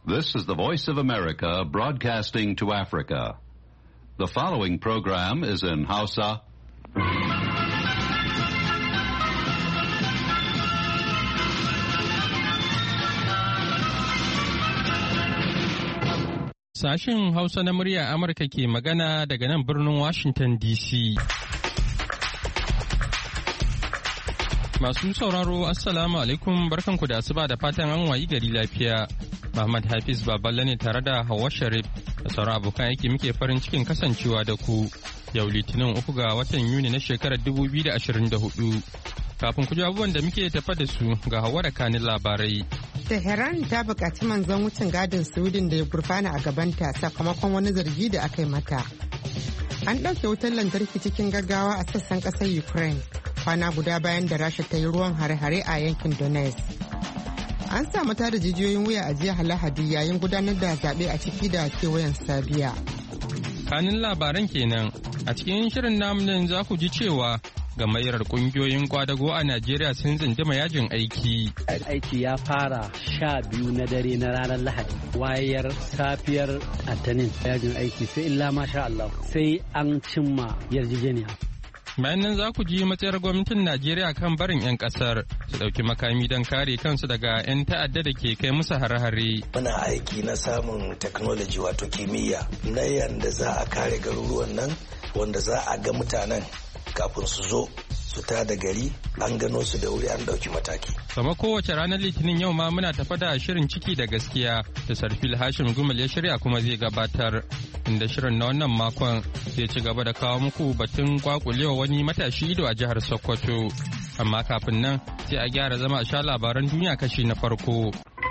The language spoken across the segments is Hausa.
This is the Voice of America broadcasting to Africa. The following program is in Hausa. Sashen Hausa na murya Amurka ke magana daga nan birnin Washington DC. Masu sauraro, Assalamu alaikum, barkanku da asuba da fatan an wayi gari lafiya. Muhammad Hafiz Baballe ne tare da Hauwa Sharif da sauran abokan aiki muke farin cikin kasancewa da ku. Yau Litinin 3 ga watan Yuni na shekarar 2024. Kafin ku ji abubuwan da muke tafa da su ga Hauwa da kanin labarai. Tehran ta buƙaci manzon wucin gadin Sweden da ya gurfana a gabanta sakamakon wani zargi da aka yi mata. An ɗauke wutar lantarki cikin gaggawa a sassan ƙasar Ukraine kwana guda bayan da Rasha ta yi ruwan hare-hare a yankin Donetsk. An samu tada jijiyoyin wuya a jiya Lahadi yayin gudanar da zaɓe a ciki da kewayen Sabiya. Kanin labaran kenan a cikin shirin namu za ku ji cewa gamayyar kungiyoyin kwadago a Najeriya sun tsindima yajin aiki. Aiki ya fara 12 na dare na ranar Lahadi. Wayar safiyar Atanin yajin aiki sai illa masha Allah sai an cimma yarjejeniya. Bayan nan za ku ji matsayar gwamnatin Najeriya kan barin 'yan kasar su ɗauki makami don kare kansu daga 'yan ta'adda da ke kai musu hare-hare. Muna aiki na samun technology wato kimiyya na yanda za a kare garuruwan nan wanda za a ga mutanen kafin su zo su da gari an gano su da wuri an dauki mataki. Kama kowace ranar Litinin yau ma muna tafa da shirin ciki da gaskiya da Sarfil Hashim Gumal ya shirya kuma zai gabatar. Inda shirin na wannan makon zai ci gaba da kawo muku batun kwakulewa wani matashi ido a jihar Sokoto. Amma kafin nan sai a gyara zama a sha labaran duniya kashi na farko.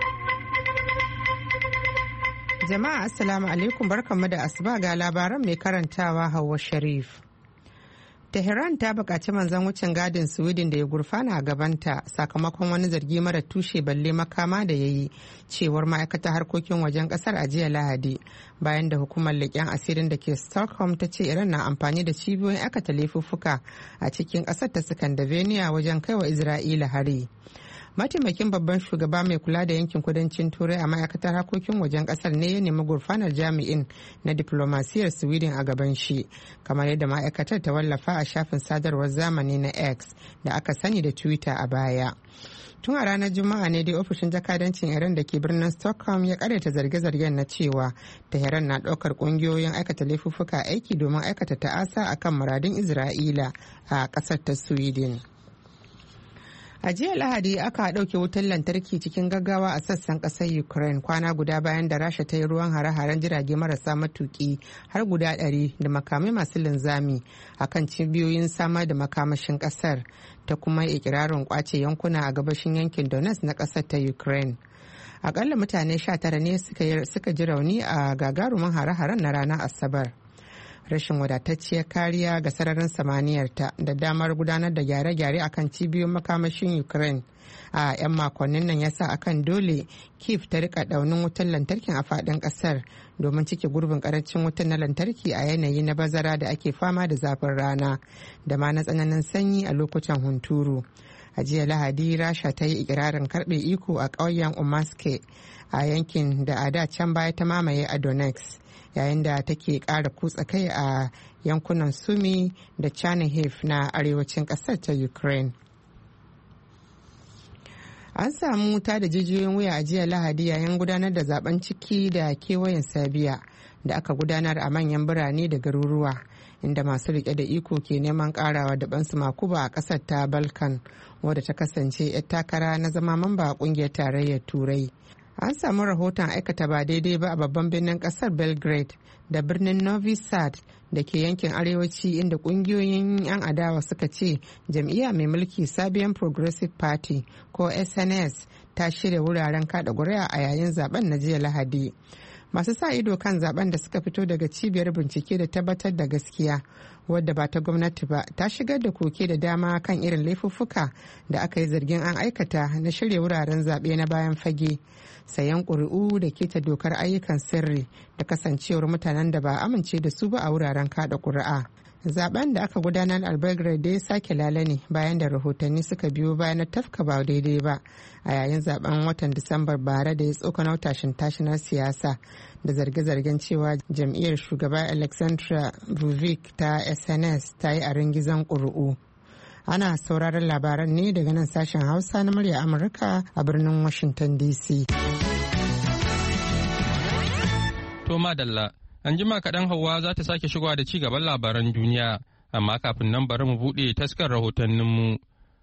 Jama'a assalamu alaikum, barkanmu da asuba ga labaran mai karantawa Hauwa Sharif. Tehran ta buƙaci manzon wucin gadin Sweden da ya gurfana a gabanta sakamakon wani zargi mara tushe balle makama da ya yi, cewar ma'aikatar harkokin wajen ƙasar a jiya Lahadi, bayan da hukumar leƙen asirin da ke Stockholm ta ce Iran na amfani da cibiyoyin aikata laifuffuka a cikin ƙasar ta Scandinavia wajen kaiwa Isra'ila hari. Mataimakin babban shugaba mai kula da yankin kudancin turai a ma'aikatar harkokin wajen kasar ne ya nemi gurfanar jami'in na diplomasiyar Sweden a gaban shi, kamar yadda ma'aikatar ta wallafa a shafin sadarwar zamani na X da aka sani da Twitter a baya. Tun a ranar Juma'a ne dai ofishin jakadancin Iran da ke birnin Stockholm ya karyata zarge-zargen na cewa Tehran na ɗaukar ƙungiyoyin aikata laifuffuka aiki domin aikata ta'asa akan muradun Isra'ila a ƙasar ta Sweden. A jiya Lahadi aka ɗauke wutar lantarki cikin gaggawa a sassan ƙasar Ukraine kwana guda bayan da Rasha ta yi ruwan hare-haren jirage marasa matuƙi har guda 100 da makamai masu linzami a kan cibiyoyin samar da makamashin ƙasar, ta kuma ikirarin kwace yankuna a gabashin yankin Donetsk na ƙasar ta Ukraine. Akalla mutane 19 ne suka ji rauni a gagarumin hare-haren na ranar Asabar. Rashin wadatacciyar kariya ga sararin samaniyarta da damar gudanar da gyare-gyare akan cibiyoyin makamashin Ukraine a 'yan makonnin nan yasa akan dole Kyiv ta rika daunin wutar lantarkin a fadin kasar domin cike gurbin karancin wutar na lantarki a yanayi na bazara da ake fama da zafin rana da ma na tsananin sanyi a lokutan hunturu. A jiya Lahadi Rasha ta yi ikirarin karbe iko a ƙauyen Umaske a yankin da a da can baya ta mamaye a Donetsk, yayin da take ƙara kutsa kai a yankunan Sumi da Chernihiv na arewacin ƙasar ta Ukraine. An samu wuta da jijiyoyin wuya a jiya Lahadi yayin gudanar da zaben ciki da kewayen Sabiya da aka gudanar a manyan birane da garuruwa, inda masu rike da iko ke neman karawa da bansu makuba a ƙasar ta Balkan, wadda ta kasance 'yar takara na zama mamba a ƙungiyar tarayyar Turai. An samu rahoton aikata ba daidai ba a babban birnin kasar Belgrade da birnin Novi Sad da ke yankin arewaci, inda kungiyoyin 'yan adawa suka ce jam'iyya mai mulki Serbian Progressive Party ko SNS ta shirya wuraren kada ƙuri'a a yayin zaben na jiya Lahadi. Masu sa ido kan zaben da suka fito daga cibiyar bincike da tabbatar da gaskiya wadda ba ta gwamnati ba ta shigar da koke da dama kan irin laifuffuka da aka yi zargin an aikata na shirya wuraren zaɓe na bayan fage, sayan ƙuri'u da keta dokar ayyukan sirri da kasancewar mutanen da ba amince da su ba a wuraren kada ƙuri'a. Zaben da aka gudanar a Belgrade da ya sake lale ne bayan da rahotanni suka biyo bayan na tafka ba daidai ba a yayin zaben watan Disambar bara da ya tsokano tashin-tashinar siyasa da zarge-zargen cewa jam'iyyar shugaba Alexandra Vučić ta SNS ta yi a ringizan ƙuri'u. Ana sauraron labaran ne daga nan sashen Hausa na murya Amurka a birnin Washington DC. To madalla, an jima kaɗan Hauwa za ta sake shigowa da ci gaban labaran duniya, amma kafin nan bari mu buɗe taskar rahotanninmu.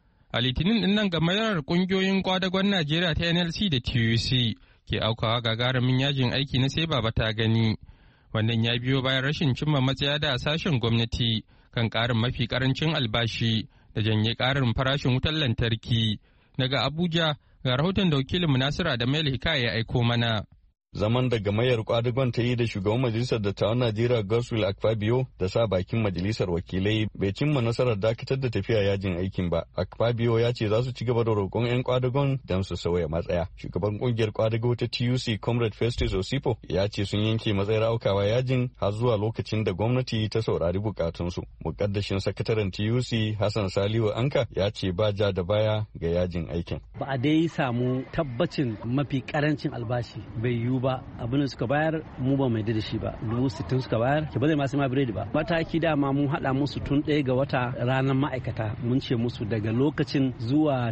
A Litinin ɗin nan gamayyar ƙungiyoyin kwadagon Najeriya ta NLC da TUC ke aukawa gagarumin yajin aiki na sai baba ta gani. Wannan ya biyo bayan rashin cimma matsaya da sashen gwamnati kan ƙarin mafi ƙarancin albashi da janye ƙarin farashin wutar lantarki. Daga Abuja ga rahoton da wakilin Nasiru Adamu Hikaya ya aiko mana. Zaman da gamayyar kwadagon ta yi da shugaban majalisar dattawan Najeriya Godswill Akpabio da sa bakin majalisar wakilai bai cimma nasarar dakatar da tafiya yajin aikin ba. Akpabio ya ce za su ci gaba da roƙon 'yan kwadagon don su sauya matsaya. Shugaban kungiyar kwadago ta TUC Comrade Festus Osipo ya ce sun yanke matsayar aukawa yajin har zuwa lokacin da gwamnati ta saurari bukatunsu. Mukaddashin sakataren TUC Hassan Salihu Anka ya ce ba ja da baya ga yajin aikin. Ba a dai samu tabbacin mafi karancin albashi bai yiwu ba, abin da suka bayar mu ba mai da shi ba. 60,000 suka bayar ke ba zai masu ma biredi ba. Mataki dama mun haɗa musu tun 1 ga wata ranar ma'aikata, mun ce musu daga lokacin zuwa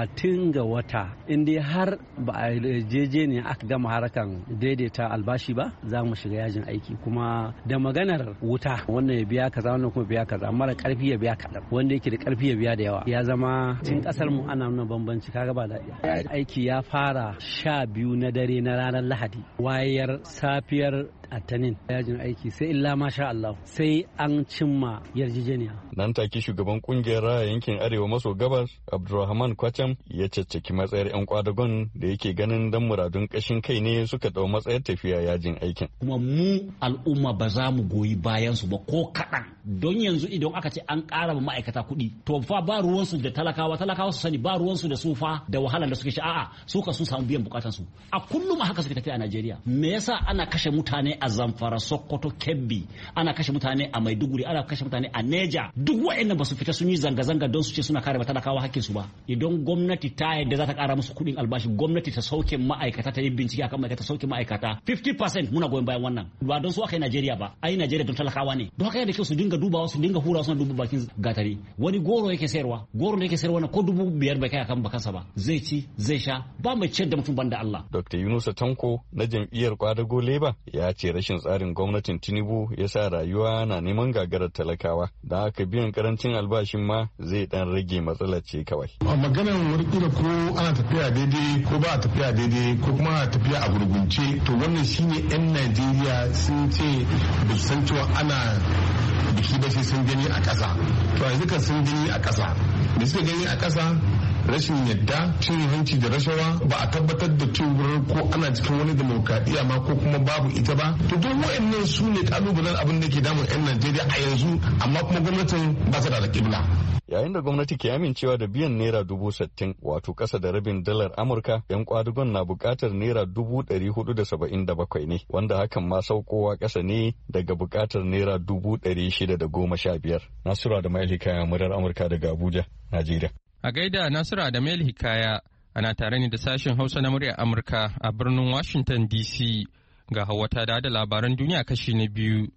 30 ga wata in dai har ba a jeje ne aka gama harakan daidaita albashi ba za mu shiga yajin aiki. Kuma da maganar wuta wannan ya biya kaza wannan kuma biya kaza, mara karfi ya biya kaɗan wanda yake da karfi ya biya da yawa. Ya zama cikin kasar mu ana nuna bambanci, kaga ba daɗi. Aiki ya fara 12 na dare na ranar Lahadi, wayar safiyar Attanin yajin aiki sai illa masha Allah sai an cimma yarjejeniya. Nan take shugaban kungiyar raya yankin Arewa maso gabas Abdulrahman Kwacham ya caccaki matsayar 'yan kwadagon da yake ganin dan muradun kashin kai ne suka dau matsayar tafiya yajin aikin. Kuma mu al'umma ba za mu goyi bayan su ba ko kaɗan, don yanzu idan aka ce an ƙara ma ma'aikata kuɗi to fa ba ruwansu da talakawa su sani ba ruwansu da su fa da wahalar da suke shi, a'a su ka sun samu biyan bukatansu. A kullum haka suke tafiya a Najeriya. Me yasa ana kashe mutane a Zamfara, Sokoto, Kebbi, ana kashe mutane a Maiduguri, ana kashe mutane a Neja? Duk wa'annan ba su fita sun yi zanga-zanga don su ce suna kare talakawa hakkin su ba. Idan gwamnati ta yadda za ta kara musu kuɗin albashi, gwamnati ta sauke ma'aikata, ta yi bincike akan ma'aikata, sauke ma'aikata 50%, muna goyon bayan wannan. Ba don su aka yi Najeriya ba, ai Najeriya don talakawa ne. Don haka yana da kyau su dinga dubawa, su dinga hurawa, suna duba bakin gatari. Wani goro yake sayarwa, goro da yake sayarwa na ko 5,000 bai kai akan bakansa ba. Zai ci, zai sha, ba mai ciyar da mutum banda Allah. Dr. Yunusa Tanko na jam'iyyar Kwadago Leba ya ce rashin tsarin gwamnatin Tinubu ya sa rayuwa na neman gagarar talakawa, da haka biyan karancin albashin ma zai dan rage matsalar ce kawai. A maganar warkila ko ana tafiya daidai ko ba a tafiya daidai ko kuma ana tafiya a gurgunce, to wannan shine 'yan Najeriya sun ce ba su san cewa ana biki ba sai sun gani a ƙasa. To yanzu kan sun gani a ƙasa, da suka gani a ƙasa rashin yadda, cin hanci da rashawa, ba a tabbatar da cewar ko ana cikin wani demokradiyya ma ko kuma babu ita ba. To duk waɗannan su ne kalubalen abin da ke damun 'yan Najeriya a yanzu, amma kuma gwamnatin ba ta da alƙibla. Yayin da gwamnati ke amincewa da biyan naira 60,000 wato kasa da rabin dalar Amurka, 'yan kwadugon na bukatar naira 477 ne, wanda hakan ma saukowa kasa ne daga bukatar naira 615. Nasiru da Mail Hikaya, murar Amurka daga Abuja, Najeriya. A gaida Nasiru da Mail Hikaya, ana tare ne da sashen Hausa na muryar Amurka a birnin Washington DC. Ga Hauwa ta da labaran duniya kashi na biyu.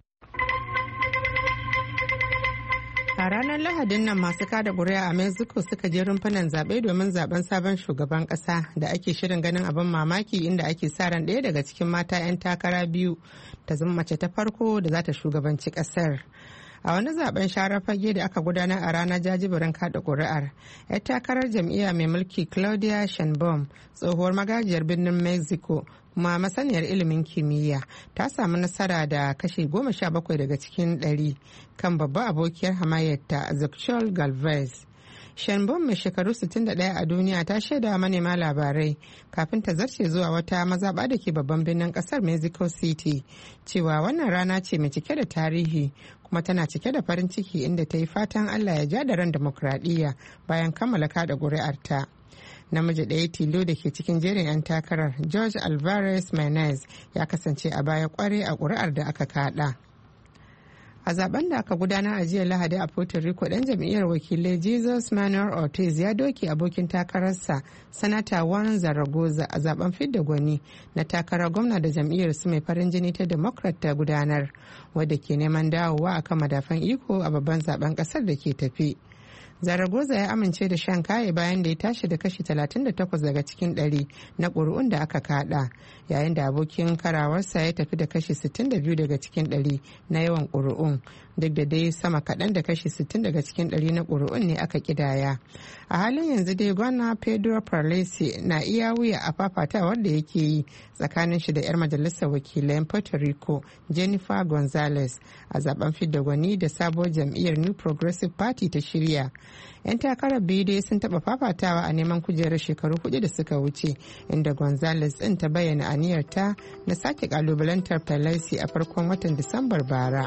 A ranar Lahadin nan masu kada ƙuri'a a Mexico suka je rumfunan zaɓe domin zaben sabon shugaban ƙasa da ake shirin ganin abin mamaki, inda ake sa ran ɗaya daga cikin mata 'yan takara biyu ta zama mace ta farko da za ta shugabanci ƙasar. A wani zaben sharar fage da aka gudanar a ranar jajibirin kada ƙuri'ar, 'yar takarar jam'iyya mai mulki Claudia Sheinbaum, tsohuwar magajiyar birnin Mexico kuma masaniyar ilimin kimiyya, ta samu nasara da kashi 17 daga cikin 100 kan babba abokiyar hamayyarta Xochitl Galvez. Sheinbaum mai shekaru 61 a duniya ta shaida manema labarai kafin ta zarce zuwa wata mazaɓa da ke babban birnin ƙasar Mexico City cewa wannan rana ce mai cike da tarihi kuma tana cike da farin ciki, inda ta yi fatan Allah ya ja da ran demokradiyya bayan kammala kada ƙuri'arta. Namiji ɗaya tilo da ke cikin jerin 'yan takarar, George Alvarez Menez, ya kasance a baya kware a ƙuri'ar da aka kada. A zaben da aka gudanar a jiya Lahadi a Puerto Rico, dan jam'iyyar wakilai Jesus Manuel Ortiz ya doke abokin takararsa Sanata Juan Zaragoza a zaben fidda gwani na takarar gwamna da jam'iyyar su mai farin jini ta Democrat ta gudanar, wadda ke neman dawowa akan madafan iko a babban zaben kasar da ke tafi. Zaragoza ya amince da shan kaye bayan da ya tashi da kashi 38 daga cikin 100 na ƙuri'un da aka kada, yayin da abokin karawarsa ya tafi da kashi 62 daga cikin 100 na yawan ƙuri'un, duk da dai sama kaɗan da kashi 60 daga cikin 100 na ƙuri'un ne aka kidaya. A halin yanzu dai gwana Pedro Parlesi na iya wuya a fafatawar da yake yi tsakanin shi da 'yar majalisar wakilan Puerto Rico Jennifer Gonzalez a zaben fidda gwani da sabuwar jam'iyyar New Progressive Party ta shirya. 'Yan takarar biyu dai sun taɓa fafatawa a neman kujerar shekaru 4 da suka wuce, inda Gonzalez ɗin ta bayyana aniyarta na sake kalubalantar Pelosi a farkon watan Disambar bara.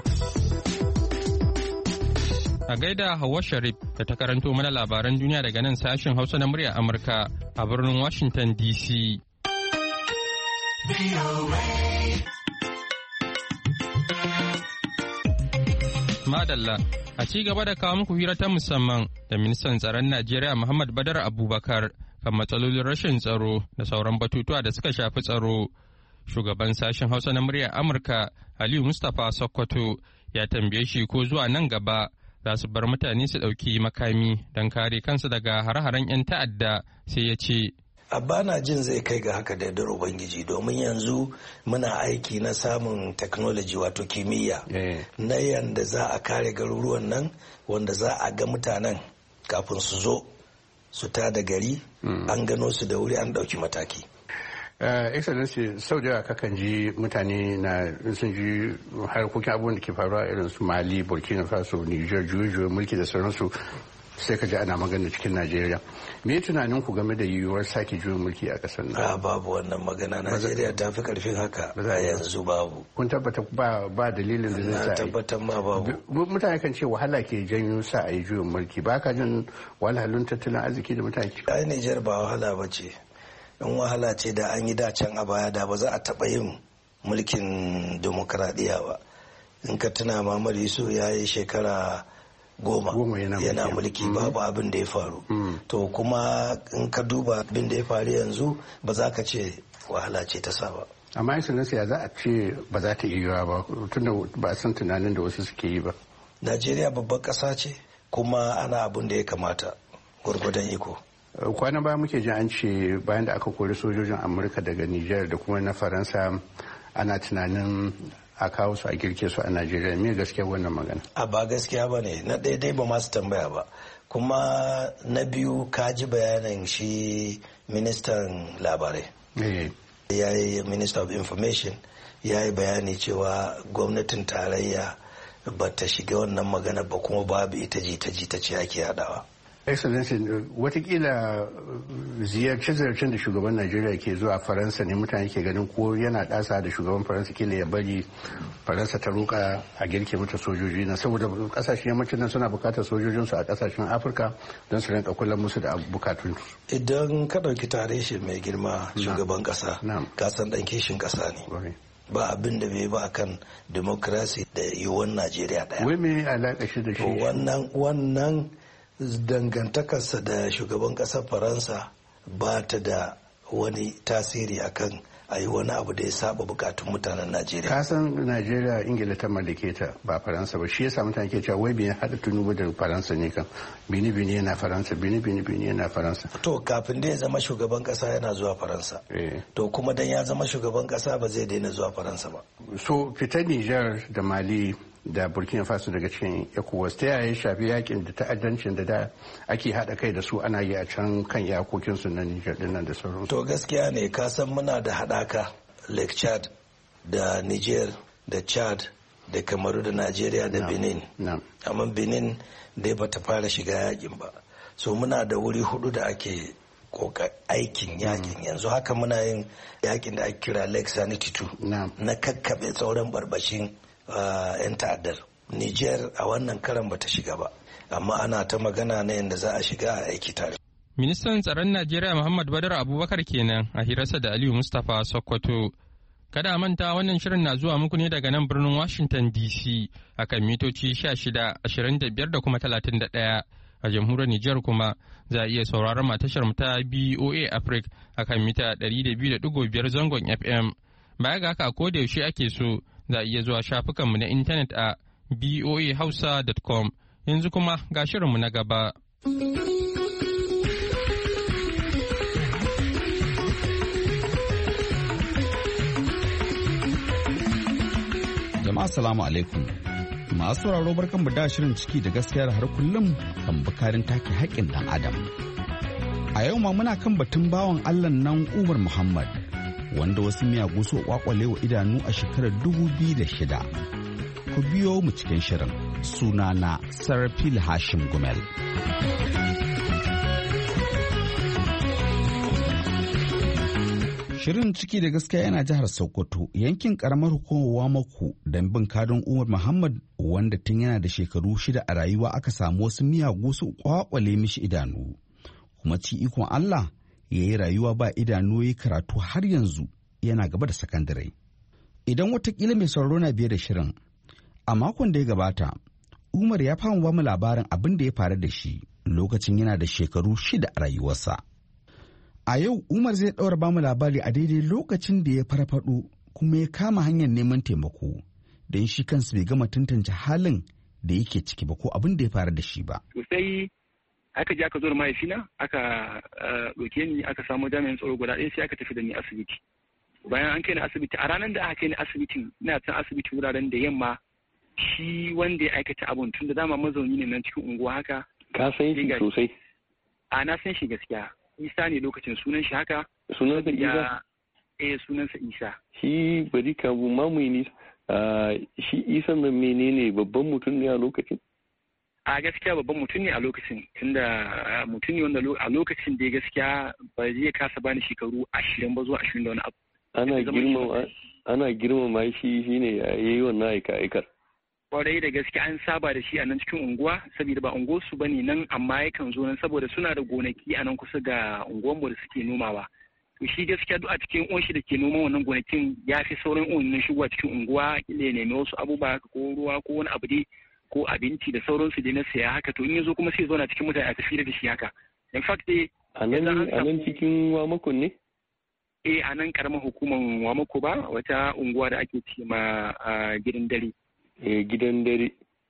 A gaida Hauwa Sharif da ta karanto mana labaran duniya daga nan sashen Hausa na muryar Amurka a birnin Washington DC. Madalla, a ci gaba da kawo muku hira ta musamman da ministan tsaron Najeriya Muhammad Badar Abubakar kan matsalolin rashin tsaro da sauran batutuwa da suka shafi tsaro. Shugaban sashen Hausa na muryar Amurka Aliyu Mustapha Sokoto ya tambaye shi ko zuwa nan gaba za su bar mutane su ɗauki makami don kare kansu daga hare-haren 'yan ta'adda, sai ya ce. Bana jin zai kai ga haka da yardar Ubangiji, domin yanzu muna aiki na samun technology wato kimiyya na yanda za a kare garuruwan nan, wanda za a ga mutanen kafin su zo su tada gari an gano su da wuri an ɗauki mataki. Excellency, sau da kakan ji mutane na sun ji harkokin abubuwan da ke faruwa irin su Mali, Burkina Faso, Niger, juyin mulki da sauransu, sai ka ji ana magana cikin Najeriya. Me tunanin ku game da yiwuwar sake juyin mulki a ƙasar nan? Babu wannan magana. Najeriya ta fi karfin haka. A yanzu babu. Kun tabbata ba dalilin da zai sa? Na tabbatar ma babu. Mutane kan ce wahala ke janyo sa a yi juyin mulki. Ba ka jin wahalhalun tattalin arziki da mutane? Ai Nijar ba wahala ba ce. In wahala ce da an yi dacen a baya da ba za a taɓa yin mulkin demokradiyya ba. In ka tuna Muhammadu Yusuf ya yi shekara goma yana mulki babu abin da ya faru. To kuma in ka duba abin da ya faru yanzu ba za ka ce wahala ce ta sa ba. Amma Excellency ya za a ce ba za ta iya ba tunda ba a san tunanin da wasu suke yi ba. Najeriya babbar ƙasa ce kuma ana abin da ya kamata gwargwadon iko. Kwanan baya muke jin an ce bayan da aka kori sojojin Amurka daga Nijar da kuma na Faransa ana tunanin a kawo su a girke su a Najeriya. Me gaskiya wannan magana? A ba gaskiya ba ne. Na ɗaya ba masu tambaya ba. Kuma na biyu ka ji bayanin shi ministan labarai. Ya yi Minister of Information ya yi bayani cewa gwamnatin tarayya ba ta shiga wannan magana ba, kuma babu ita jita-jita ce ake haɗawa. Excellency, watakila ziyarce-ziyarcen da shugaban Najeriya ke zuwa Faransa ne mutane ke ganin ko yana ɗasa da shugaban Faransa kila ya bari Faransa ta roƙa a girke mata sojoji na, saboda ƙasashen yammacin nan suna buƙatar sojojinsu a ƙasashen Afirka don su rinka kula musu da bukatunsu. Idan ka ɗauki tarihin mai girma shugaban ƙasa, ka san ɗan kishin ƙasa ne. Ba abin da bai ba akan demokrasi da yiwuwar Najeriya ɗaya. Wai me alaƙa shi da shi? Wannan dangantakarsa da shugaban ƙasar Faransa ba ta da wani tasiri akan a yi wani abu da ya saba bukatun mutanen Najeriya. Ka san Najeriya Ingila ta mallake ta ba Faransa ba, shi yasa mutane ke cewa wai bin haɗa Tinubu da Faransa ne kan bini yana Faransa bini yana Faransa. To kafin da ya zama shugaban ƙasa yana zuwa Faransa. To kuma dan ya zama shugaban ƙasa ba zai daina zuwa Faransa ba. So fitar Nijar da Mali da Burkina Faso daga cikin ECOWAS ta yaya shafi yakin da ta'addancin da ake haɗa kai da su ana yi a can kan iyakokinsu na Nijar dinnan da sauransu. To gaskiya ne, ka san muna da haɗaka Lake Chad da Niger da Chad da Kamaru da Najeriya da Benin. Amma Benin dai bata fara shiga yakin ba. So muna da wuri 4 da ake aikin yakin yanzu haka muna yin yakin da ake kira Lake Sanity 2 na kakkaɓe sauran barbashin 'yan ta'addar. Niger a wannan karan bata shiga ba, amma ana ta magana na yadda za a shiga a aiki tare. Ministan tsaron Najeriya Muhammad Badar Abubakar kenan a hirarsa da Aliyu Mustapha Sokoto. Kada a manta wannan shirin na zuwa muku ne daga nan birnin Washington DC akan mitoci 16, 25 da kuma 31. A jamhuriyar Nijar kuma za a iya sauraron tashar ta BOA Africa akan mita 200.5 zangon FM. Baya ga haka ko da yaushe ake so za a iya zuwa shafukanmu na intanet a boahausa.com. Yanzu kuma ga shirinmu na gaba. Jama'a salamu alaikum. Masu sauraro barkanmu da shirin ciki da gaskiya har kullum kan bukarin take haƙƙin ɗan adam. A yau ma muna kan batun bawan Allah nan Umar Muhammad wanda wasu miyagu su kwakwale wa idanu a shekarar 2006. Ku biyo mu cikin shirin. Sunana Sarfil Hashim Gumel. Shirin ciki da gaskiya yana jihar Sokoto, yankin karamar hukumar Wamako don bin kadon Umar Muhammad wanda tun yana da shekaru 6 a rayuwa aka samu wasu miyagu su kwakwale mishi idanu. Kuma ci ikon Allah ya yi rayuwa ba idanu ya karatu har yanzu yana gaba da sakandare. Idan watakila mai sauraro na biye da shirin, a makon da ya gabata, Umar ya fama ba mu labarin abin da ya faru da shi lokacin yana da shekaru 6 a rayuwarsa. A yau Umar zai ɗaura bamu labari a daidai lokacin da ya farfaɗo kuma ya kama hanyar neman taimako don shi kansa bai gama tantance halin da yake ciki ba ko abin da ya faru da shi ba. Sai aka je aka zo da mahaifina aka ɗauke ni aka samu jami'an tsaro guda ɗaya sai aka tafi da ni asibiti. Bayan an kai ni asibiti a ranar da aka kai ni asibitin ina can asibiti wuraren da yamma shi wanda ya aikata abun tun da dama mazauni ne nan cikin unguwa haka. Ka san shi sosai? A na san shi gaskiya. Isa ne lokacin sunan shi haka. Sunansa Isa? Sunansa Isa. Shi bari ka mamaye ni. Shi Isa nan menene babban mutum ne a lokacin? A gaskiya babban mutum ne a lokacin tunda mutum ne wanda a lokacin da gaskiya ba zai kasa bani shekaru 20 ba zuwa 20 da wani abu. Ana girmama shi shine yayi wannan aika-aikar. Kwarai da gaske an saba da shi a nan cikin unguwa saboda ba unguwarsu bane nan amma yakan zo nan saboda suna da gonaki a nan kusa ga unguwarmu da suke nomawa. To shi gaskiya duk a cikin uwan shi da ke noman wannan gonakin ya fi sauran uwan nan shigowa cikin unguwa ya nemi wasu abubuwa ko ruwa ko wani abu dai ko abinci da sauransu dai na saya haka to in ya zo kuma sai zauna cikin mutane a tafi da shi haka. In fact dai a nan cikin Wamakon ne? A nan karamar hukumar Wamako ba wata unguwa da ake ce ma gidan dare. Gidan dare.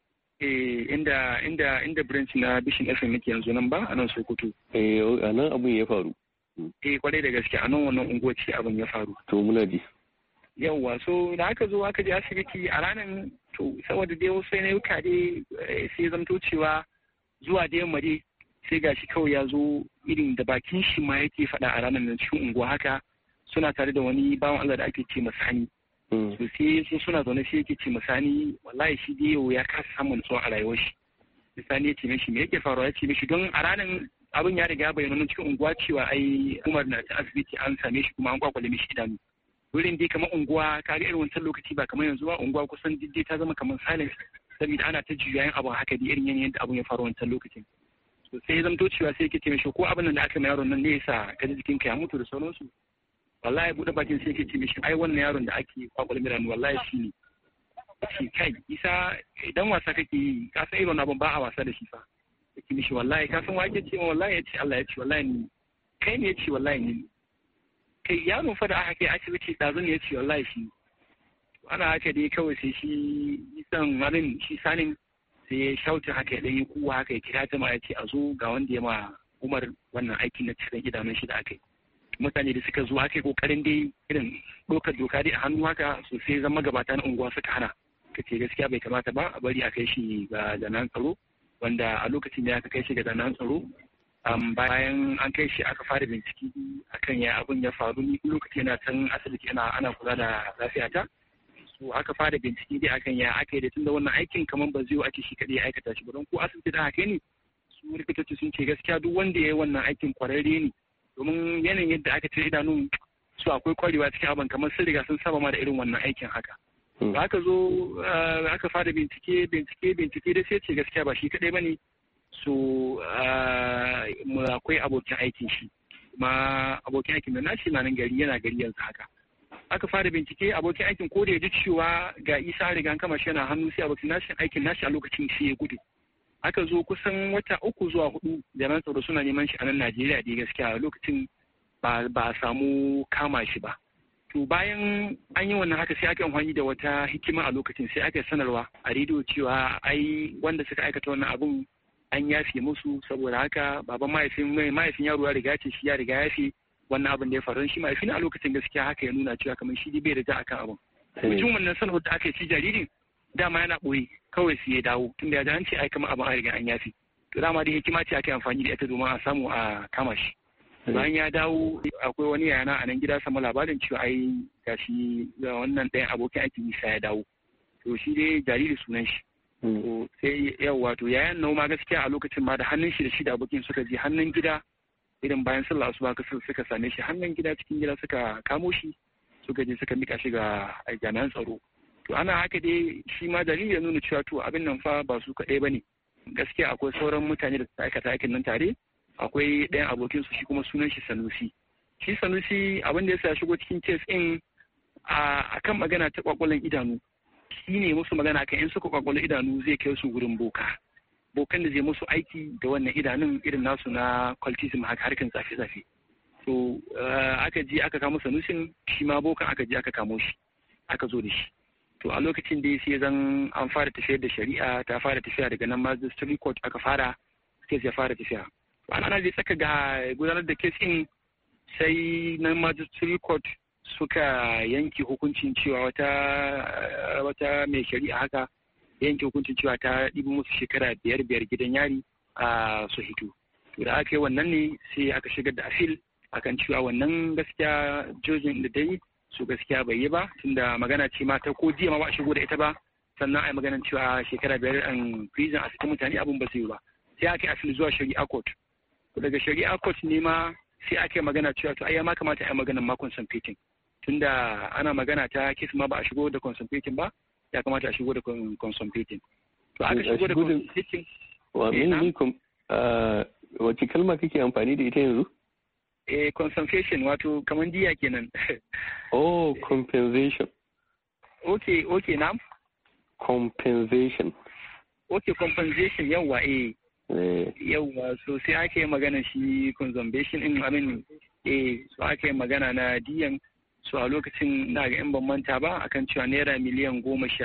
Inda branch na Bishin FM nake yanzu nan ba a nan Sokoto. A nan abin ya faru. Kwarai da gaske a nan wannan unguwa ce abin ya faru. To muna ji. Yawwa so da aka zo aka je asibiti a ranar to saboda dai wasu yanayi dai sai zamto cewa zuwa da yamma dai sai gashi kawai ya zo irin da bakin shi ma yake faɗa a ranar nan cikin unguwa haka suna tare da wani bawan Allah da ake ce Sani. So sai sun suna zaune sai yake ce Sani wallahi shi dai yau ya kasa samun nutsuwa a rayuwar shi. Sani ya ce mishi me yake faruwa ya ce mishi don a ranar abin ya riga bayyana cikin unguwa cewa ai Umar na ta asibiti an same shi kuma an kwakwale mishi idanu. Wurin dai kamar unguwa ka ga irin wancan lokaci ba kamar yanzu ba unguwa kusan dai ta zama kamar silence saboda ana ta juyayen abu haka da irin yanayin da abun ya faru wancan lokacin. So sai ya zamto cewa sai yake ce mishi ko abin nan da aka mai yaron nan ne yasa ka ji jikinka ya mutu da sauransu. Wallahi buɗe bakin sai yake ce mishi ai wannan yaron da ake kwakwale idanu wallahi shi ne. Ce kai Isa idan wasa kake yi ka san irin abin ba a wasa da shi fa. Yake mishi wallahi ka san wa ake ce wallahi ya ce Allah ya ce wallahi ni kai ne ya ce wallahi ni. Kai yaron fa da aka kai asibiti ɗazu ne ya ce wallahi shi ana haka dai kawai sai shi san marin shi sanin sai ya shauta haka ya ɗanyi kuwa haka ya kira ta ma ya ce a zo ga wanda ya ma Umar wannan aikin na cikin idanun shi da aka yi mutane da suka zo aka yi kokarin dai irin ɗaukar doka dai a hannu haka sosai zama gabata na unguwa suka hana ka ce gaskiya bai kamata ba a bari a kai shi ga jami'an tsaro wanda a lokacin da aka kai shi ga jami'an tsaro bayan an kai shi aka fara bincike akan ya abin ya faru ni lokaci yana can asibiti ana kula da lafiyata so aka fara bincike dai akan ya aka yi da tunda wannan aikin kamar ba zai ake shi kadai aikata shi ba don ko asibiti da aka ni su likitoci sun ce gaskiya duk wanda ya yi wannan aikin kwararre ne domin yanayin yadda aka ce idanun su akwai kwarewa cikin abin kamar sun riga sun saba ma da irin wannan aikin haka aka zo aka fara bincike da sai ce gaskiya ba shi kadai bane so akwai abokin aikin shi ma abokin aikin da nashi na nan gari yana gari yanzu haka aka fara bincike abokin aikin ko da ya ji cewa ga Isa riga an kama shi yana hannu sai abokin aikin nashi a lokacin sai ya gudu. Aka zo kusan wata 3 zuwa 4 jami'an tsaro suna neman shi a nan Najeriya dai gaskiya a lokacin ba a samu kama shi ba. To bayan an yi wannan haka sai aka amfani da wata hikima a lokacin sai aka sanarwa a rediyo cewa ai wanda suka aikata wannan abun an yafe musu saboda haka baban mahaifin yaro ya riga ce shi ya riga yafe wannan abin da ya faru shi mahaifin a lokacin gaskiya haka ya nuna cewa kamar shi bai da akan abin. Mutum wannan sanarwar da aka yi jaririn dama yana ɓoye kawai sai ya dawo tunda ya ji an ce ai kamar abin an riga an yafe. To dama dai hikima ce aka yi amfani da ita domin a samu a kama shi. Bayan ya dawo akwai wani yana a nan gida sama labarin cewa ai gashi wannan ɗayan abokin aikin Isa ya dawo. To shi dai jariri sunan shi. To sai yawa to yayan noma gaskiya a lokacin ma da hannun shi da shi da abokin suka je hannun gida irin bayan sallah asuba suka same shi hannun gida cikin gida suka kamo shi suka je suka mika shi ga jami'an tsaro. To ana haka dai shi ma jariri ya nuna cewa to abin nan fa ba su kaɗai ba ne. Gaskiya akwai sauran mutane da suka aikata aikin nan tare. Akwai ɗayan abokinsu shi kuma sunan shi Sanusi. Shi Sanusi abin da ya sa shigo cikin kes ɗin a kan magana ta kwakwalon idanu. Shi ne musu magana kan in suka kwakwalon idanu zai kai su gurin boka. Bokan da zai musu aiki da wannan idanun irin nasu na cultism haka harkan zafe-zafe. To aka je aka kamo Sanusin shi ma bokan aka je aka kamo shi. Aka zo da shi. To a lokacin da sai zan an fara tafiyar da shari'a ta fara tafiya daga nan magistrate court aka fara kes ya fara tafiya. Ana zai tsaka ga gudanar da kes ɗin sai na magistrate court suka yanke hukuncin cewa wata mai shari'a haka yanke hukuncin cewa ta ɗibi musu shekara 5 gidan yari a su hito. To da aka yi wannan ne sai aka shigar da afil akan cewa wannan gaskiya jojin da dai su gaskiya bai yi ba tunda magana ce ma ta ko jiya ma ba a shigo da ita ba sannan a yi maganar cewa shekara 5 an prison a cikin mutane abin ba su yi ba sai aka yi afil zuwa shari'a court. Daga shari'a court ne ma sai aka yi magana cewa to ai ma kamata a yi maganar ma consultating tunda ana magana ta kes ma ba a shigo da consultating ba ya kamata a shigo da consultating. To aka shigo da consultating. Wace kalma kake amfani da ita yanzu? Compensation wato kamar diya kenan. Oh, compensation. Okay, na'am. Compensation. Okay, compensation yawa yauwa so sai aka yi magana shi consumption in so aka yi magana na diyan so a lokacin na ga in ban manta ba akan cewa naira miliyan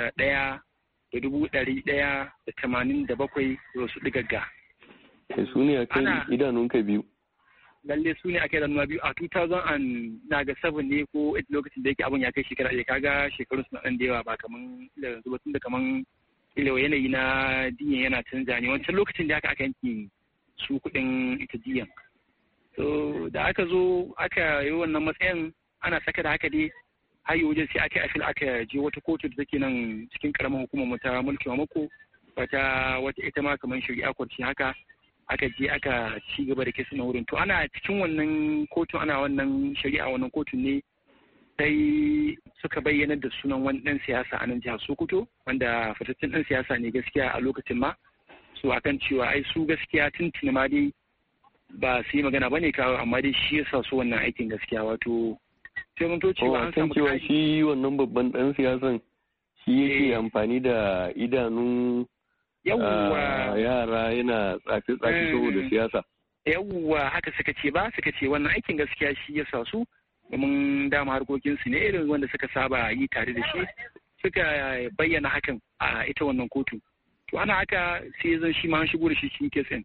11,187 da su digagga. Su ne a kan idanunka biyu. Lalle su ne a kai idanunka biyu a 2007 ne ko lokacin da yake abin ya kai shekara ɗaya kaga shekaru suna ɗan da yawa ba kaman yanzu ba tun da kaman ilo yanayi na diyan yana canza ne wancan lokacin da aka yanke su kuɗin ita diyan. So da aka zo aka yi wannan matsayin ana saka da haka dai har yi wajen sai aka yi afil aka je wata kotu da take nan cikin karamar hukumar mu ta mulkin mako wata ita ma kamar shari'a kwarci haka aka je aka ci gaba da kesa na wurin. To ana cikin wannan kotun ana wannan shari'a wannan kotun ne sai suka bayyana da sunan wani ɗan siyasa a nan jihar Sokoto wanda fitaccen ɗan siyasa ne gaskiya a lokacin ma su akan cewa ai su gaskiya tuntuni ma dai ba su yi magana bane kawo amma dai shi yasa su wannan aikin gaskiya wato sai mun to cewa an samu cewa shi wannan babban ɗan siyasan shi yake amfani da idanun yara yana tsafi saboda siyasa. Yawwa haka suka ce wannan aikin gaskiya shi yasa su domin dama harkokinsu ne irin wanda suka saba yi tare da shi suka bayyana hakan a ita wannan kotu. To ana haka sai zan shi ma an shigo da shi cikin kesin.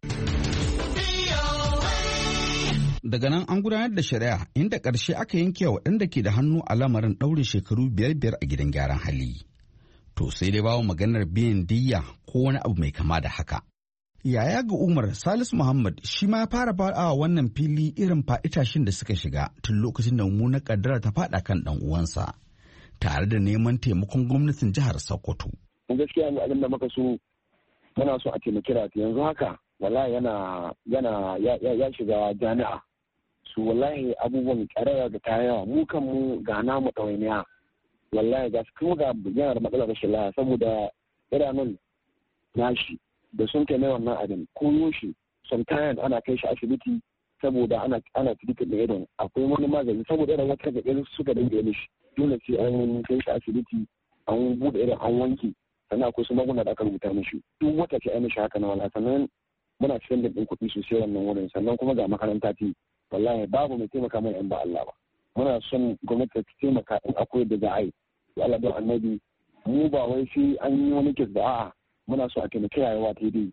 Daga nan an gudanar da shari'a inda ƙarshe aka yanke wa waɗanda ke da hannu a lamarin ɗaurin shekaru 5 a gidan gyaran hali. To sai dai babu maganar biyan diyya ko wani abu mai kama da haka. Yaya ga Umar Salisu Muhammad shi ma ya fara faɗa wannan fili irin fa'itashin da suka shiga tun lokacin da mummunar kaddara ta faɗa kan ɗan uwansa tare da neman taimakon gwamnatin jihar Sokoto. Gaskiya ne abin da muka so muna so a taimaki rafi yanzu haka wallahi ya shiga jami'a su wallahi abubuwan ƙarara da ta yawa mu kan mu ga namu ɗawainiya wallahi ga su kuma ga yana da matsalar rashin lafiya saboda idanun nashi da sun kai mai wannan abin ko shi sometimes ana kai shi asibiti saboda ana treated da idon akwai wani magani saboda irin wata da suka dinga mishi dole sai an kai shi asibiti an bude irin an wanke sannan akwai su magunguna da aka rubuta mishi duk wata ce ai mishi haka na wala sannan muna cikin da kuɗi sosai wannan wurin sannan kuma ga makaranta ce wallahi babu mai taimaka mai in ba Allah ba muna son gwamnati ta taimaka in akwai da za a yi Allah don annabi mu ba wai sai an yi wani kes da a'a muna so a taimaki rayuwa ta dai.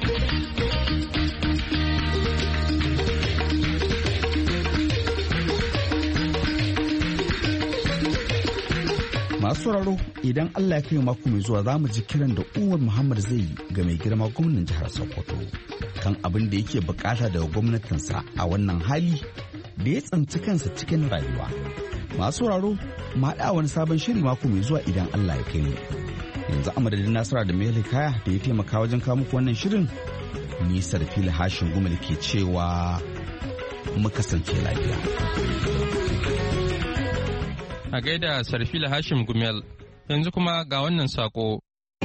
Masu sauraro idan Allah ya kai mako mai zuwa za mu ji kiran da Umar Muhammad zai yi ga mai girma gwamnan jihar Sokoto kan abin da yake bukata daga gwamnatinsa a wannan hali da ya tsanci kansa cikin rayuwa. Masu sauraro ma da wani sabon shiri mako mai zuwa idan Allah ya kai mu. Yanzu a madadin Nasara da Mele Kaya da ya taimaka wajen kawo muku wannan shirin, ni Sarfila Hashin Gumal ke cewa mu kasance lafiya. A gaida Sarfila Hashim Gumel, yanzu kuma ga wannan sako.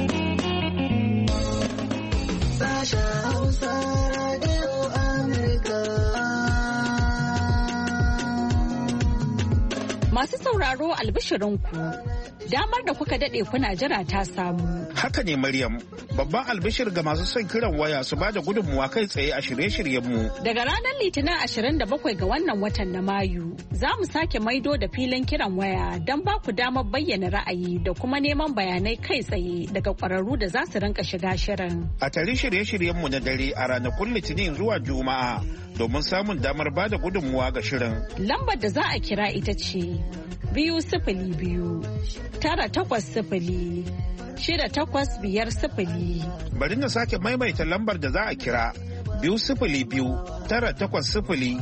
Masu sauraro albishirinku, damar da kuka daɗe kuna jira ta samu. Haka ne Maryam, babban albishir ga masu son kiran waya su bada gudunmuwa kai tsaye a shirye-shiryenmu. Daga ranar Litinin 27 ga wannan watan na Mayu, za mu sake maido da filin kiran waya don ba ku damar bayyana ra'ayi da kuma neman bayanai kai tsaye daga ƙwararru da za su rinka shiga shirin. A tare shirye-shiryenmu na dare a ranakun Litinin zuwa Juma'a domin samun damar bada gudunmuwa ga shirin. Lambar da za a kira ita ce 202 980 6850. Bari na sake maimaita lambar da za a kira 202 980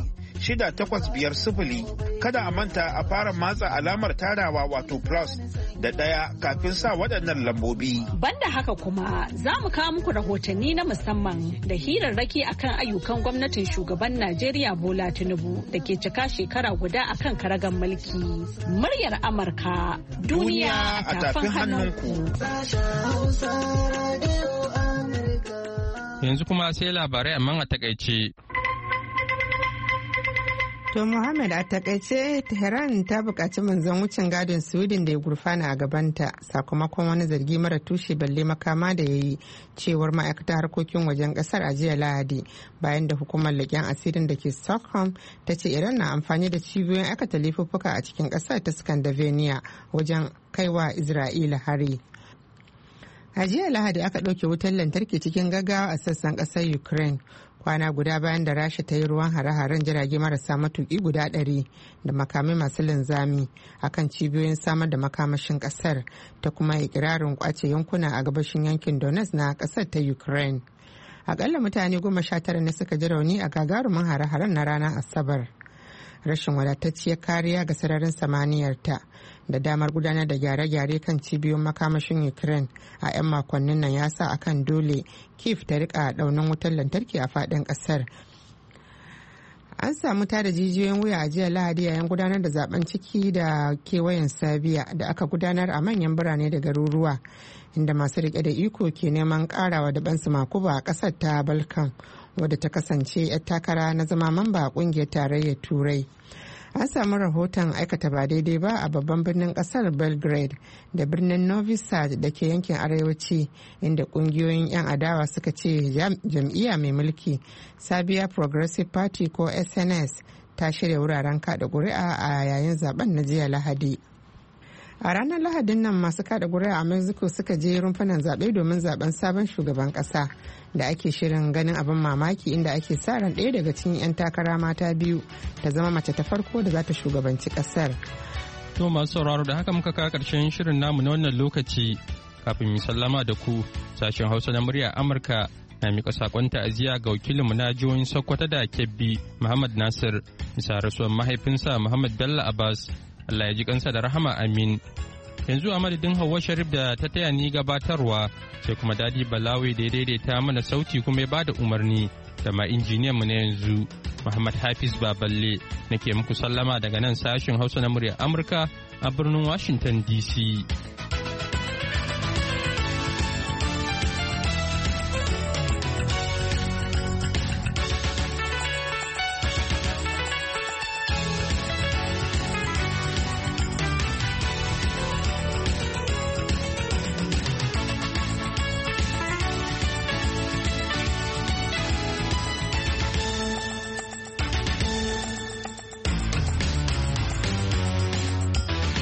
6850. Kada a manta a fara matsa alamar tarawa wato plus da ɗaya kafin sa waɗannan lambobi. Banda haka kuma za mu kawo muku rahotanni na musamman da hirarraki akan ayyukan gwamnatin shugaban Najeriya Bola Tinubu da ke cika shekara guda akan karagan mulki. Muryar Amurka, duniya a tafin hannunku. Yanzu kuma sai labarai amma a takaice. To Muhammad a takaice Tehran ta buƙaci manzon wucin gadin Sweden da ya gurfana a gabanta sakamakon wani zargi mara tushe balle makama da ya yi cewar ma'aikatar harkokin wajen ƙasar a jiya Lahadi bayan da hukumar leƙen asirin da ke Stockholm ta ce Iran na amfani da cibiyoyin aikata laifuffuka a cikin ƙasar ta Scandinavia wajen kaiwa Isra'ila hari. A jiya Lahadi aka ɗauke wutar lantarki cikin gaggawa a sassan ƙasar Ukraine kwana guda bayan da Rasha ta yi ruwan hare-haren jirage marasa matuƙi guda 100 da makamai masu linzami akan cibiyoyin samar da makamashin ƙasar ta kuma ikirarin kwace yankuna a gabashin yankin Donetsk na ƙasar ta Ukraine. Akalla mutane 19 ne suka ji rauni a gagarumin hare-haren na ranar Asabar. Rashin wadatacciyar kariya ga sararin samaniyarta da damar gudanar da gyare-gyare kan cibiyoyin makamashin Ukraine a 'yan makonnin nan ya sa akan dole Kyiv ta rika daunin wutar lantarki a fadin kasar. An samu tada jijiyoyin wuya a jiya Lahadi yayin gudanar da zaben ciki da kewayen Sabiya da aka gudanar a manyan birane da garuruwa inda masu rike da iko ke neman karawa da bansu makuba a kasar ta Balkan wadda ta kasance 'yar takara na zama mamba a kungiyar tarayyar Turai. An samu rahoton aikata ba daidai ba a babban birnin kasar Belgrade da birnin Novi Sad da ke yankin arewaci inda kungiyoyin 'yan adawa suka ce jam'iyya mai mulki Serbia Progressive Party ko SNS ta shirya wuraren kada ƙuri'a a yayin zaben na jiya Lahadi. A ranar Lahadin nan masu kada ƙuri'a a Mexico suka je rumfunan zaɓe domin zaben sabon shugaban ƙasa da ake shirin ganin abin mamaki inda ake sa ran ɗaya daga cikin 'yan takara mata biyu ta zama mace ta farko da za ta shugabanci ƙasar. To masu sauraro da haka muka kawo ƙarshen shirin namu na wannan lokaci kafin mu sallama da ku sashen Hausa na murya Amurka na miƙa saƙon ta'aziyya ga wakilinmu na jihohin Sokoto da Kebbi Muhammad Nasir bisa rasuwar mahaifinsa Muhammad Bello Abbas. Allah ya ji kansa da rahama amin. Yanzu a madadin Hauwa Sharif da ta taya ni gabatarwa sai kuma Dadi Balawi da ya daidaita mana sauti kuma ya bada umarni da ma injiniyan mu na yanzu Muhammad Hafiz Baballe nake muku sallama daga nan sashin Hausa na muryar Amurka a birnin Washington DC.